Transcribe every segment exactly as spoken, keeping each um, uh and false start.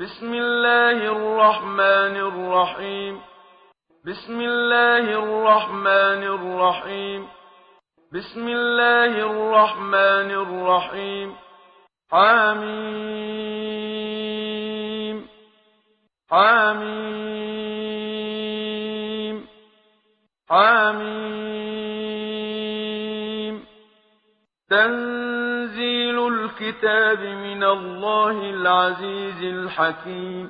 بسم الله الرحمن الرحيم بسم الله الرحمن الرحيم بسم الله الرحمن الرحيم حميم حميم حميم تنزيل الكتاب من الله العزيز الحكيم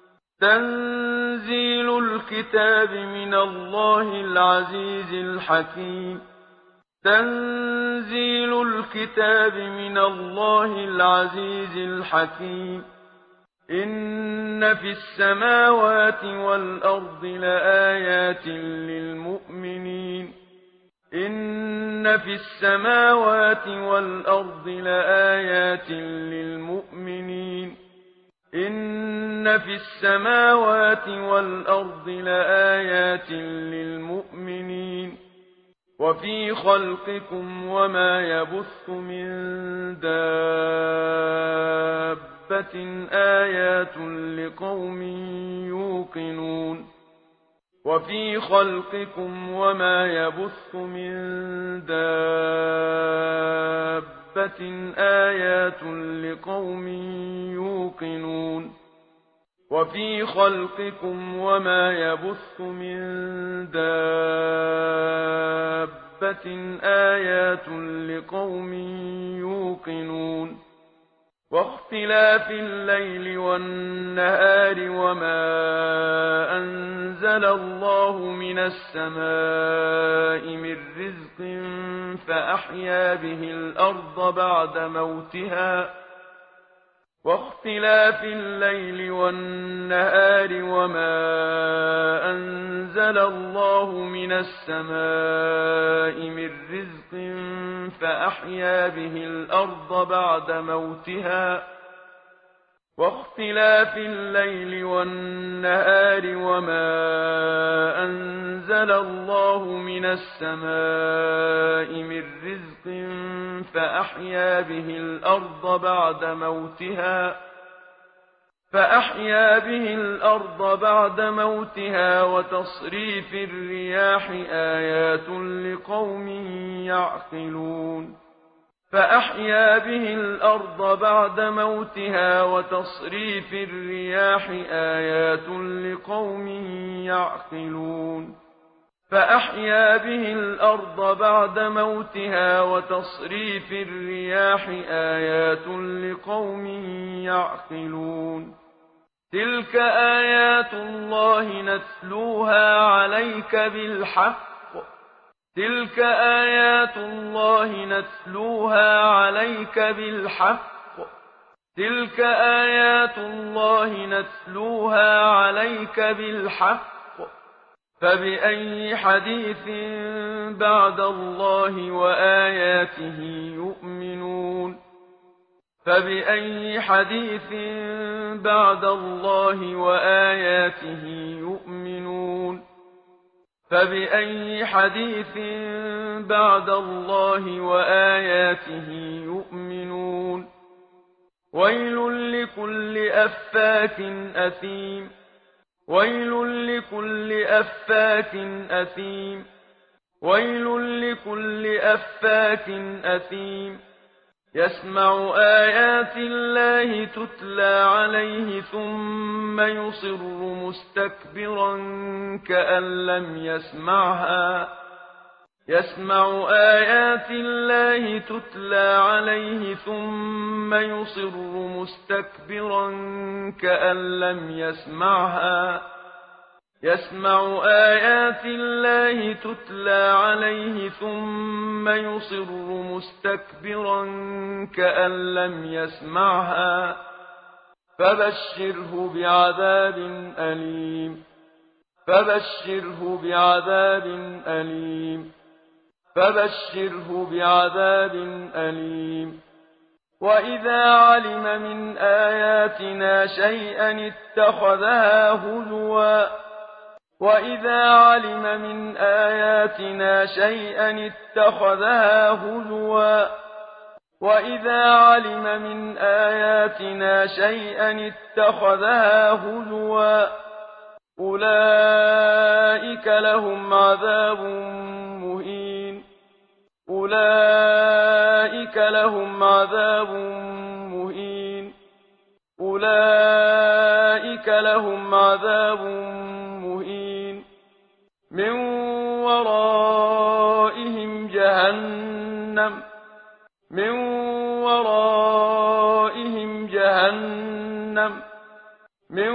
تنزيل الكتاب من الله العزيز الحكيم تنزيل الكتاب من الله العزيز الحكيم إن في السماوات والأرض لآيات للمؤمنين إن في السماوات والأرض لآيات للمؤمنين إن في السماوات والأرض لآيات للمؤمنين وفي خلقكم وما يبث من دابة آيات لقوم يوقنون وفي خلقكم وما يبث من دابة آيات لقوم يوقنون وفي خلقكم وما يبث من دابة آيات لقوم يوقنون واختلاف الليل والنهار وما أنزل الله من السماء من رزق فأحيا به الأرض بعد موتها واختلاف الليل والنهار وما أنزل الله من السماء من رزق فأحيا به الأرض بعد موتها واختلاف الليل والنهار وما أنزل الله من السماء من رزق فأحيا به الأرض بعد موتها فأحيا به الأرض بعد موتها وتصريف الرياح آيات لقوم يعقلون فأحيا به الأرض بعد موتها وتصريف الرياح آيات لقوم يعقلون فأحيا به الأرض بعد موتها وتصريف الرياح آيات لقوم يعقلون تلك آيات الله نتلوها عليك بالحق تلك آيات الله نتلوها عليك بالحق تلك آيات الله نتلوها عليك بالحق فبأي حديث بعد الله وآياته يؤمنون فبأي حديث بعد الله وآياته يؤمنون فبأي حديث بعد الله وآياته يؤمنون ويل لكل أفاك أثيم ويل لكل أفاك أثيم ويل لكل أفاك أثيم يسمع آيات الله تتلى عليه ثم يصر مستكبرا كأن لم يسمعها يسمع آيات الله تتلى عليه ثم يصر مستكبرا كأن لم يسمعها يسمع آيات الله تتلى عليه ثم يصر مستكبرا كأن لم يسمعها فبشره بعذاب أليم فبشره بعذاب أليم فبشره بعذاب أليم وإذا علم من آياتنا شيئا اتخذها هزوا وإذا علم من آياتنا شيئا اتخذها هزوا وإذا علم من آياتنا شيئا اتخذها هزوا أولئك لهم عذاب مهين أولئك لهم عذاب مهين أولئك لهم عذاب مهين من ورائهم جهنم من ورائهم جهنم من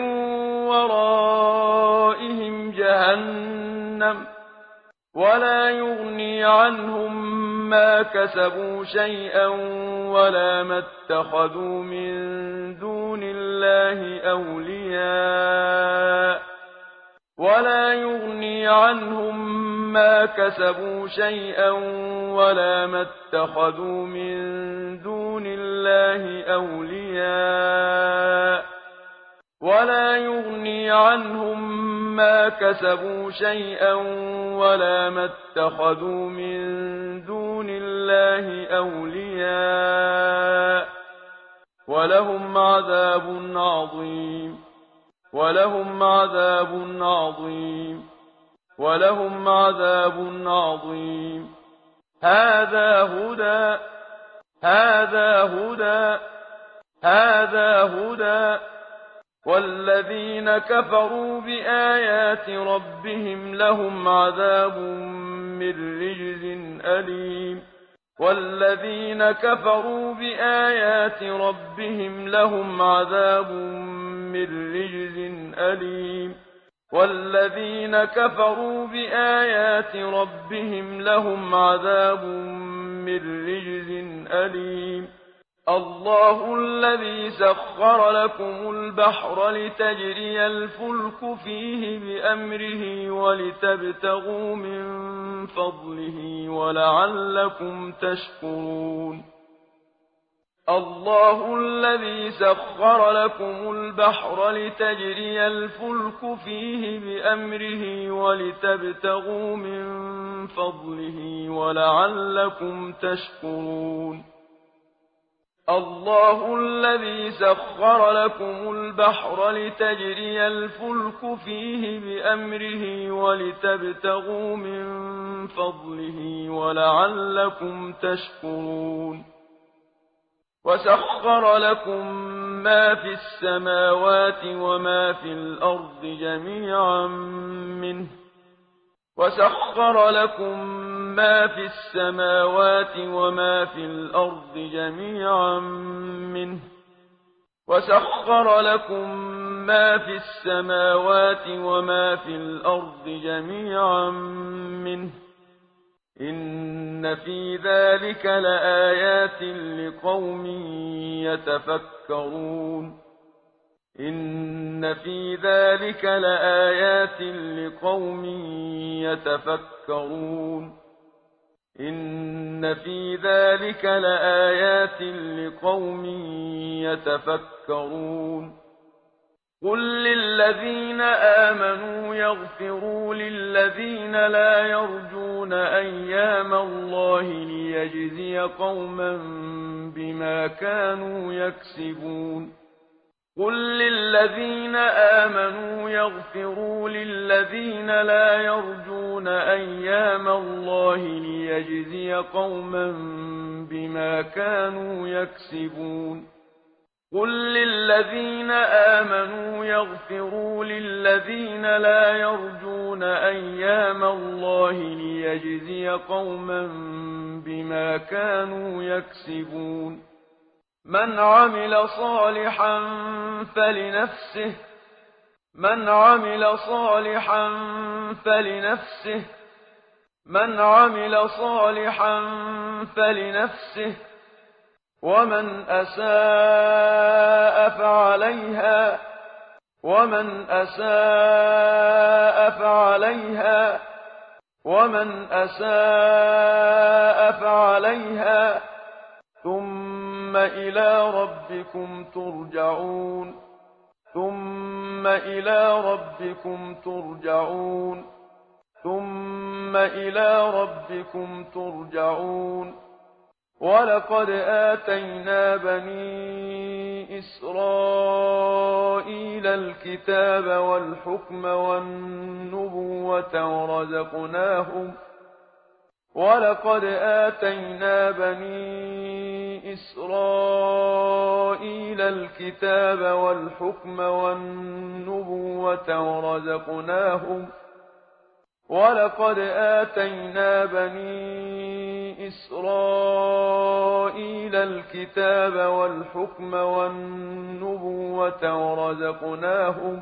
ورائهم جهنم ولا يغني عنهم ما كسبوا شيئا ولا ما اتخذوا من دون الله أولياء ولا يغني عنهم ما كسبوا شيئا ولا ما اتخذوا من دون الله أولياء ولا يغني عنهم ما كسبوا شيئا ولا ما اتخذوا من دون الله أولياء ولهم عذاب عظيم ولهم عذاب عظيم ولهم عذاب عظيم هذا هدى هذا هدى هذا هدى والذين كفروا بآيات ربهم لهم عذاب من رجز أليم والذين كفروا بآيات ربهم لهم عذاب من رجز أليم والذين كفروا بآيات ربهم لهم عذاب من رجز أليم الله الذي سخر لكم البحر لتجري الفلك فيه بأمره ولتبتغوا من فضله ولعلكم تشكرون الله الذي سخر لكم البحر لتجري الفلك فيه بأمره ولتبتغوا من فضله ولعلكم تشكرون الله الذي سخر لكم البحر لتجري الفلك فيه بأمره ولتبتغوا من فضله ولعلكم تشكرون وسخر لكم ما في السماوات وما في الأرض جميعا منه وسخر لكم ما في السماوات وما في الأرض جميعا منه وسخر لكم ما في السماوات وما في الأرض جميعا منه إن في ذلك لآيات لقوم يتفكرون إن في ذلك لآيات لقوم يتفكرون إن في ذلك لآيات لقوم يتفكرون قل للذين آمنوا يغفروا للذين لا يرجون أيام الله ليجزي قوما بما كانوا يكسبون قل للذين آمنوا يغفروا للذين لا يرجون أيام الله ليجزي قوما بما كانوا يكسبون قل للذين آمنوا يغفروا للذين لا يرجون أيام الله ليجزي قوما بما كانوا يكسبون من عمل صالحا فلنفسه من عمل صالحا فلنفسه من عمل صالحا فلنفسه ومن أساء فعليها ومن أساء فعليها ومن أساء فعليها ثم إلى ربكم ترجعون ثم إلى ربكم ترجعون ثم إلى ربكم ترجعون ولقد آتينا بني إسرائيل الكتاب والحكم والنبوة ورزقناهم ولقد آتينا بني إسرائيل الكتاب والحكم والنبوة ورزقناهم ولقد آتينا بني إسرائيل الكتاب والحكم والنبوة ورزقناهم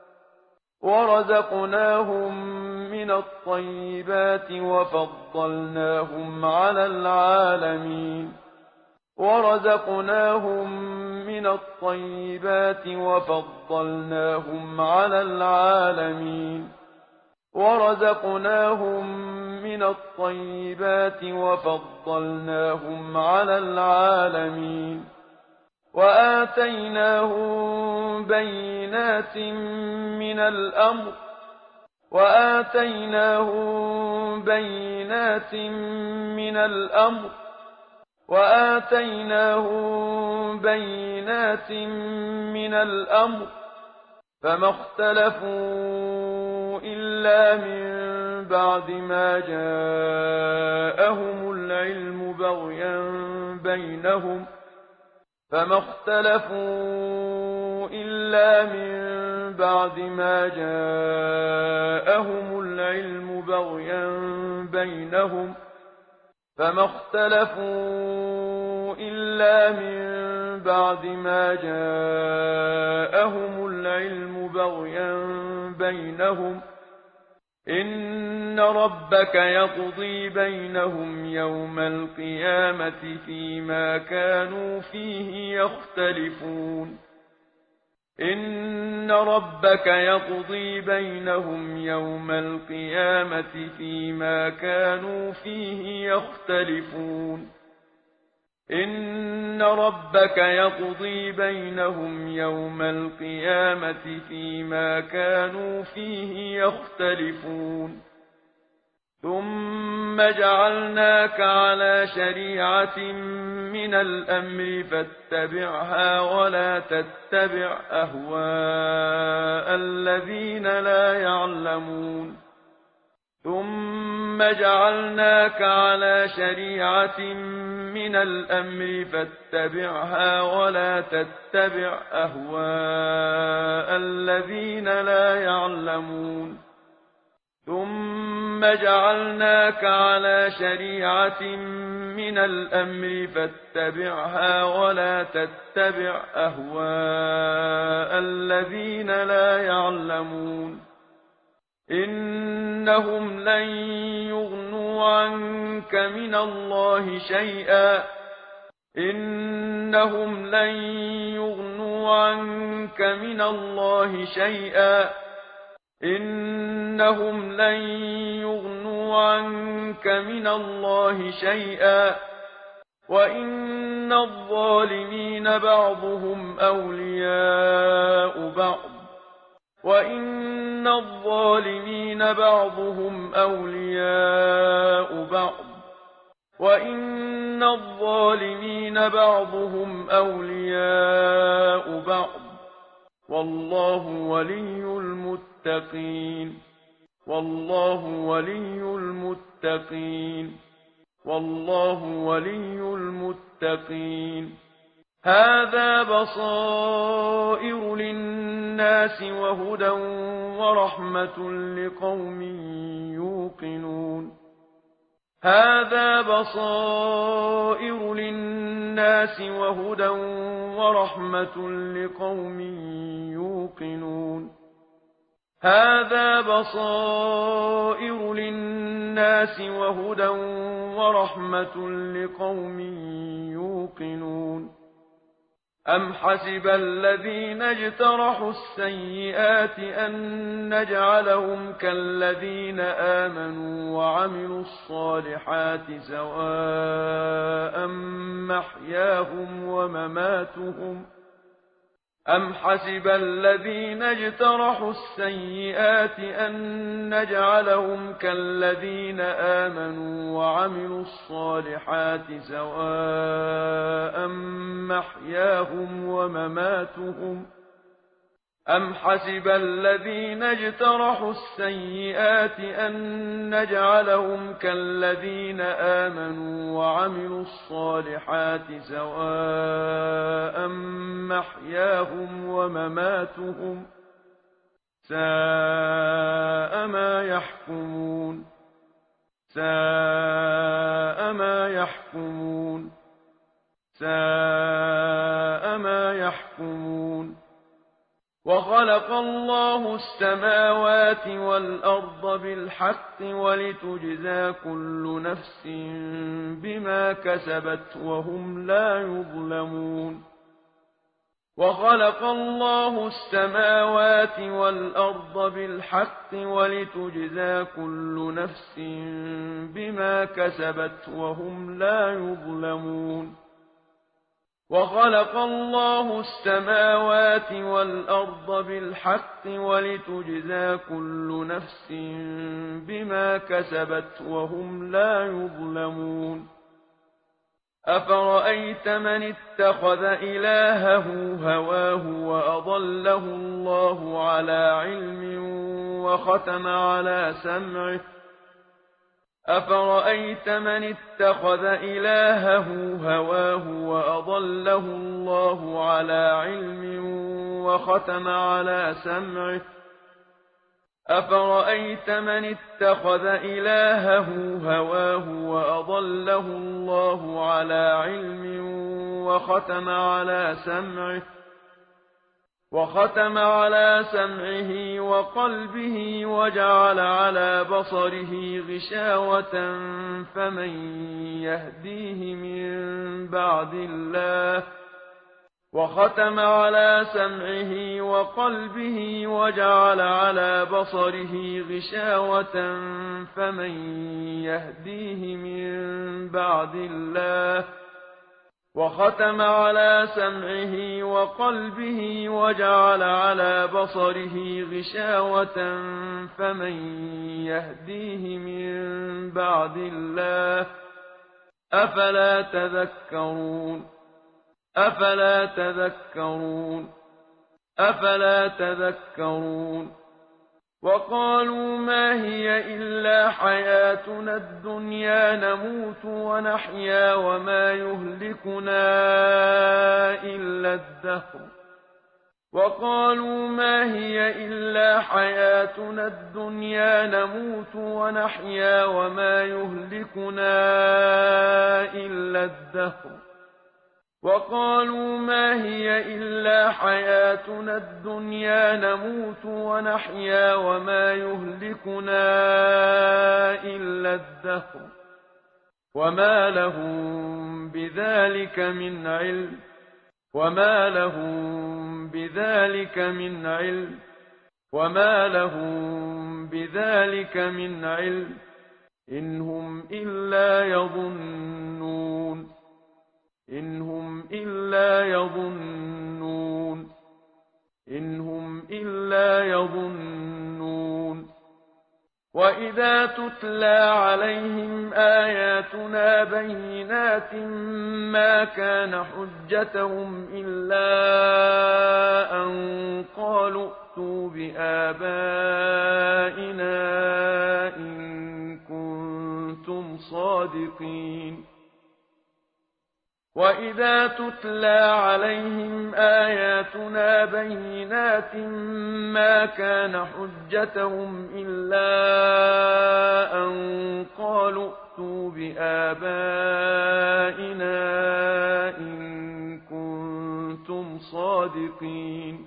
ورزقناهم من الطيبات وفضلناهم على العالمين ورزقناهم من الطيبات وفضلناهم على العالمين ورزقناهم من الطيبات وفضلناهم على العالمين وآتيناهم بينات من الأمر وآتيناهم بينات من الأمر وآتيناهم بينات من الأمر فما اختلفوا إلا من بعد ما جاءهم العلم بغيا بينهم فما اختلفوا إلا من بعد ما جاءهم العلم بغيا بينهم فما اختلفوا إلا من بعد ما جاءهم العلم بغيا بينهم إن ربك يقضي بينهم يوم القيامة فيما كانوا فيه يختلفون إن ربك يقضي بينهم يوم القيامة فيما كانوا فيه يختلفون إن ربك يقضي بينهم يوم القيامة فيما كانوا فيه يختلفون ثم جعلناك على شريعة من الأمر فاتبعها ولا تتبع أهواء الذين لا يعلمون ثم جعلناك على شريعة من الأمر فاتبعها ولا تتبع أهواء الذين لا يعلمون ثم جعلناك على شريعة من الأمر فاتبعها ولا تتبع أهواء الذين لا يعلمون إنهم لن يغنوا عنك من الله شيئا إنهم لن يغنوا عنك من الله شيئا إنهم لن يغنوا عنك من الله شيئا وإن الظالمين بعضهم أولياء بعض وإن الظالمين بعضهم أولياء بعض وإن الظالمين بعضهم أولياء بعض والله ولي المتقين والله ولي المتقين والله ولي المتقين هذا بصائر للناس وهدى ورحمة لقوم يوقنون هذا بصائر للناس وهدى ورحمة لقوم يوقنون هذا بصائر للناس وهدى ورحمة لقوم يوقنون أم حسب الذين اجترحوا السيئات أن نجعلهم كالذين آمنوا وعملوا الصالحات سواء محياهم ومماتهم أم حسب الذين اجترحوا السيئات أن نجعلهم كالذين آمنوا وعملوا الصالحات سواء محياهم ومماتهم أم حسب الذين اجترحوا السيئات أن نجعلهم كالذين آمنوا وعملوا الصالحات سواء محياهم ومماتهم ساء ما يحكمون ساء ما يحكمون ساء ما يحكمون وخلق الله السماوات والأرض بالحق ولتجزى كل نفس بما كسبت وهم لا يظلمون وخلق الله السماوات والأرض بالحق ولتجزى كل نفس بما كسبت وهم لا يظلمون وخلق الله السماوات والأرض بالحق ولتجزى كل نفس بما كسبت وهم لا يظلمون أفرأيت من اتخذ إلهه هواه وأضله الله على علم وختم على سمعه أفرأيت من اتخذ إلهه هواه وأضله الله على علم وختم على سمعه أفرأيت من اتخذ إلهه هواه وأضله الله على علم وختم على سمعه وختم على سمعه وقلبه وجعل على بصره غشاوة فمن يهديه من بعد الله وختم على سمعه وقلبه وجعل على بصره غشاوة فمن يهديه من بعد الله وختم على سمعه وقلبه وجعل على بصره غشاوة فمن يهديه من بعد الله أفلا تذكرون أفلا تذكرون أفلا تذكرون وقالوا ما هي إلا حياتنا الدنيا نموت ونحيا وما يهلكنا إلا الدهر وقالوا ما هي إلا حياتنا الدنيا نموت ونحيا وما يهلكنا إلا الدهر وقالوا ما هي إلا حياتنا الدنيا نموت ونحيا وما يهلكنا إلا الدهر وما لهم بذلك من علم وما لهم بذلك من علم وما لهم بذلك من علم إن هم إلا يظنون إن هم إلا يظنون إن هم إلا يظنون وإذا تتلى عليهم آياتنا بينات ما كان حجتهم إلا أن قالوا ائتوا بآبائنا إن كنتم صادقين وإذا تتلى عليهم آياتنا بينات ما كان حجتهم إلا أن قالوا ائتوا بآبائنا إن كنتم صادقين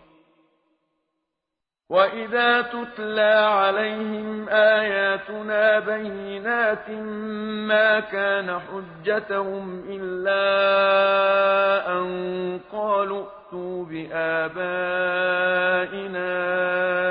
وإذا تتلى عليهم آياتنا بينات ما كان حجتهم إلا أن قالوا ائتوا بآبائنا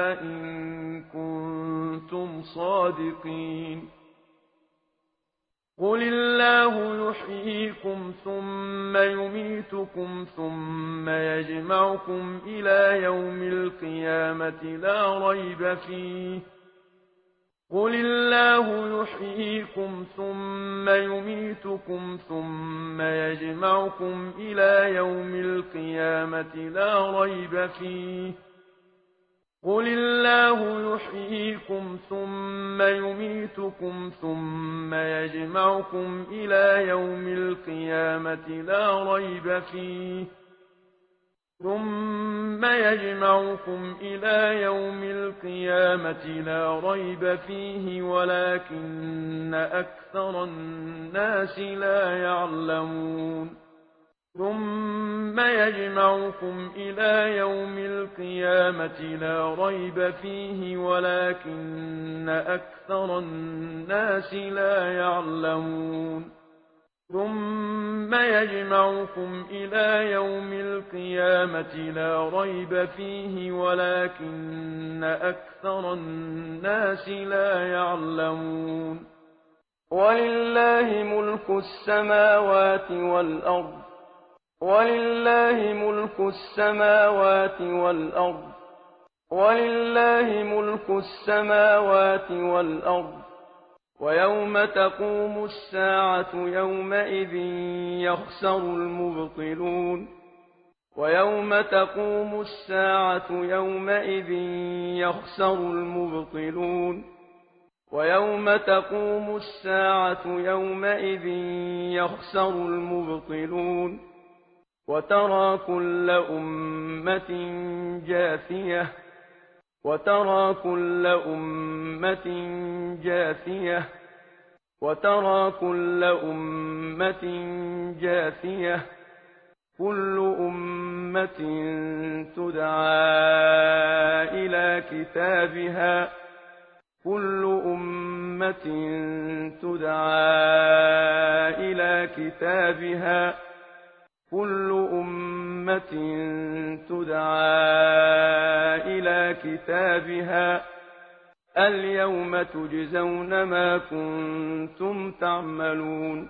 إن كنتم صادقين قل الله يحييكم ثم يميتكم ثم يجمعكم إلى يوم القيامة لا ريب فيه قل الله يحييكم ثم يميتكم ثم يجمعكم إلى يوم القيامة لا ريب فيه قل الله يحييكم ثم يميتكم ثم يجمعكم إلى يوم القيامة لا ريب فيه ثم يجمعكم إلى يوم القيامة لا ريب فيه ولكن أكثر الناس لا يعلمون ثم يجمعكم إلى يوم القيامة لا ريب فيه ولكن أكثر الناس لا يعلمون ثم يجمعكم إلى يوم القيامة لا ريب فيه ولكن أكثر الناس لا يعلمون ولله ملك السماوات والأرض ولله ملك السماوات والأرض ولله ملك السماوات والأرض ويوم تقوم الساعة يومئذ يخسر المبطلون ويوم تقوم الساعة يومئذ يخسر المبطلون ويوم تقوم الساعة يومئذ يخسر المبطلون وترى كل أمة جاثية وترى كل أمة جاثية وترى كل أمة جاثية كل أمة تدعى إلى كتابها كل أمة تدعى إلى كتابها كل أمة تدعى إلى كتابها اليوم تجزون ما كنتم تعملون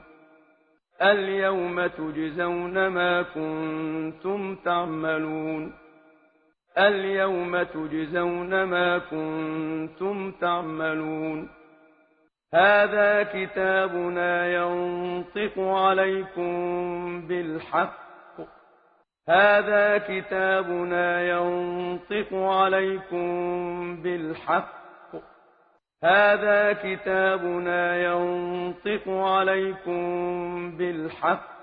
اليوم تجزون ما كنتم تعملون اليوم تجزون ما كنتم تعملون هذا كتابنا ينطق عليكم بالحق هذا كتابنا ينطق عليكم بالحق هذا كتابنا ينطق عليكم بالحق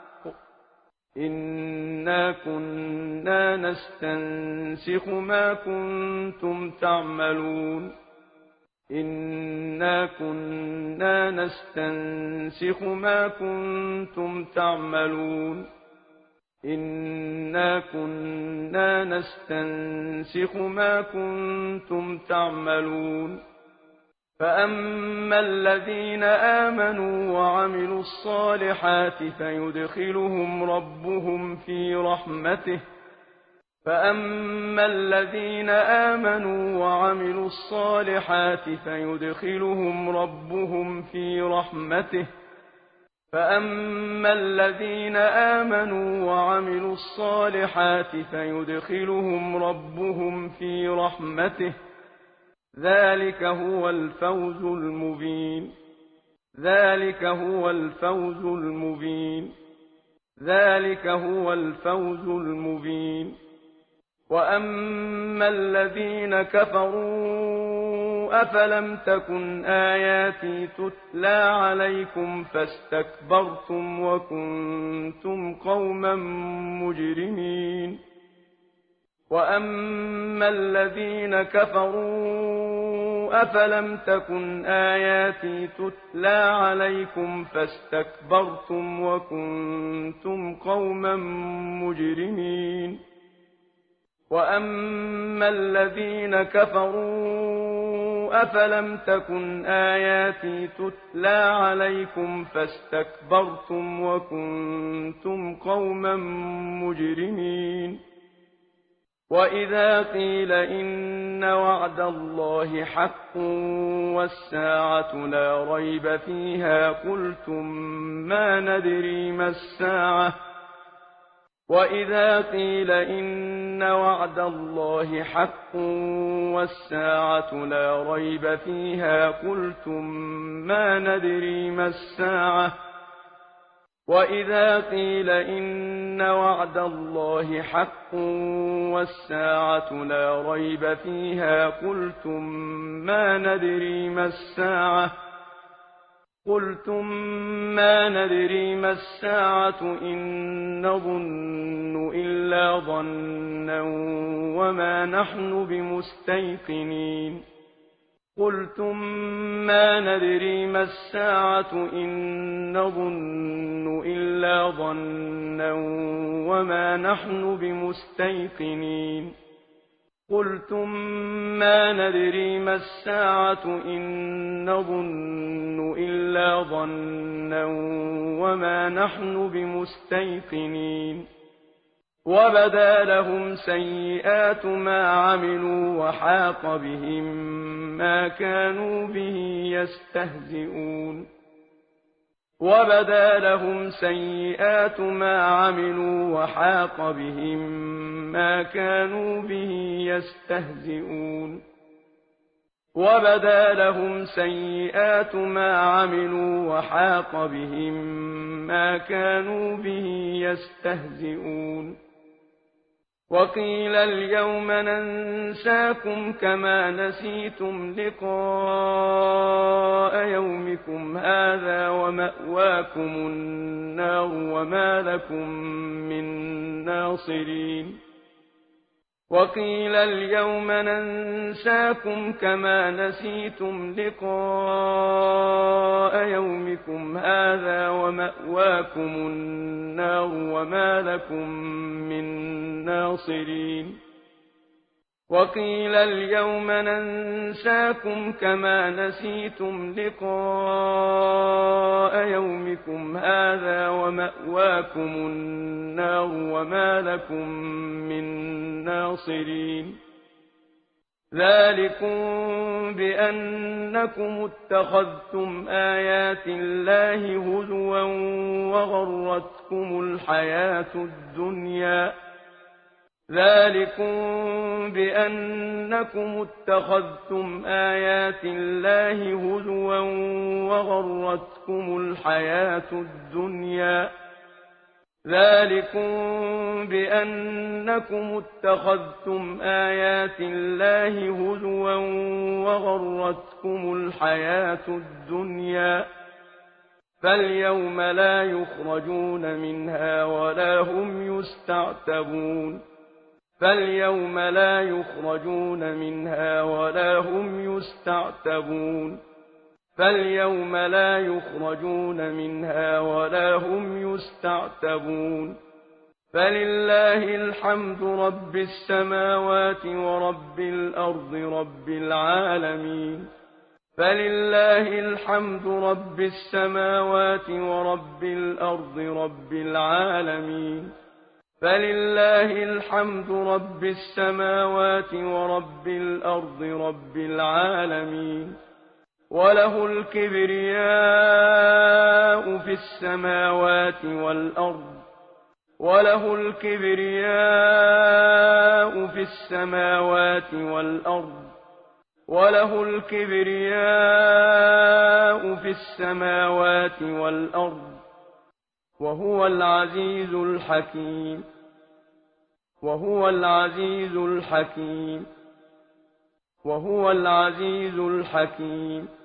إنا كنا نستنسخ ما كنتم تعملون إنا كنا نستنسخ ما كنتم تعملون إنا كنا نستنسخ ما كنتم تعملون فأما الذين آمنوا وعملوا الصالحات فيدخلهم ربهم في رحمته فأما الذين آمنوا وعملوا الصالحات فيدخلهم ربهم في رحمته فأما الذين آمنوا وعملوا الصالحات فيدخلهم ربهم في رحمته ذلك هو الفوز المبين ذلك هو الفوز المبين ذلك هو الفوز المبين وأما الذين كفروا أفلم تكن آياتي تتلى عليكم فاستكبرتم وكنتم قوما مجرمين وأما الذين كفروا أفلم تكن آياتي تتلى عليكم فاستكبرتم وكنتم قوما مجرمين وأما الذين كفروا أفلم تكن آياتي تتلى عليكم فاستكبرتم وكنتم قوما مجرمين وإذا قيل إن وعد الله حق والساعة لا ريب فيها قلتم ما ندري ما الساعة وإذا قيل إن وعد الله حق والساعة لا ريب فيها قلتم ما ندري ما الساعة وإذا قيل إن وعد الله حق والساعة لا ريب فيها قلتم ما ندري ما الساعة قلتم ما ندري ما الساعة إن نظن إلا ظنا وما نحن بمستيقنين قلتم ما ندري ما الساعة إن نظن إلا ظنا وما نحن بمستيقنين قلتم ما ندري ما الساعة إن نظن إلا ظنا وما نحن بمستيقنين وبدا لهم سيئات ما عملوا وحاق بهم ما كانوا به يستهزئون وبدا لهم سيئات ما عملوا وحاق بهم ما كانوا به يستهزئون وبدا لهم سيئات ما عملوا وحاق بهم ما كانوا به يستهزئون وقيل اليوم ننساكم كما نسيتم لقاء يومكم هذا ومأواكم النار وما لكم من ناصرين وقيل اليوم ننساكم كما نسيتم لقاء يومكم هذا ومأواكم النار وما لكم من ناصرين وقيل اليوم ننساكم كما نسيتم لقاء يومكم هذا ومأواكم النار وما لكم من ناصرين ذلكم بأنكم اتخذتم آيات الله هزوا وغرتكم الحياة الدنيا ذلكم بأنكم اتخذتم آيات الله هزوا وغرتكم الحياة الدنيا ذلكم بأنكم اتخذتم آيات الله هزوا وغرتكم الحياة الدنيا فاليوم لا يخرجون منها ولا هم يستعتبون فاليوم لا يخرجون منها ولا هم يستعتبون فاليوم لا يخرجون منها ولا هم يستعتبون فلله الحمد رب السماوات ورب الأرض رب العالمين فلله الحمد رب السماوات ورب الأرض رب العالمين فلله الحمد رب السماوات ورب الأرض رب العالمين وله الكبرياء في السماوات والأرض وله الكبرياء في السماوات والأرض وله الكبرياء في السماوات والأرض وهو العزيز الحكيم وهو العزيز الحكيم وهو العزيز الحكيم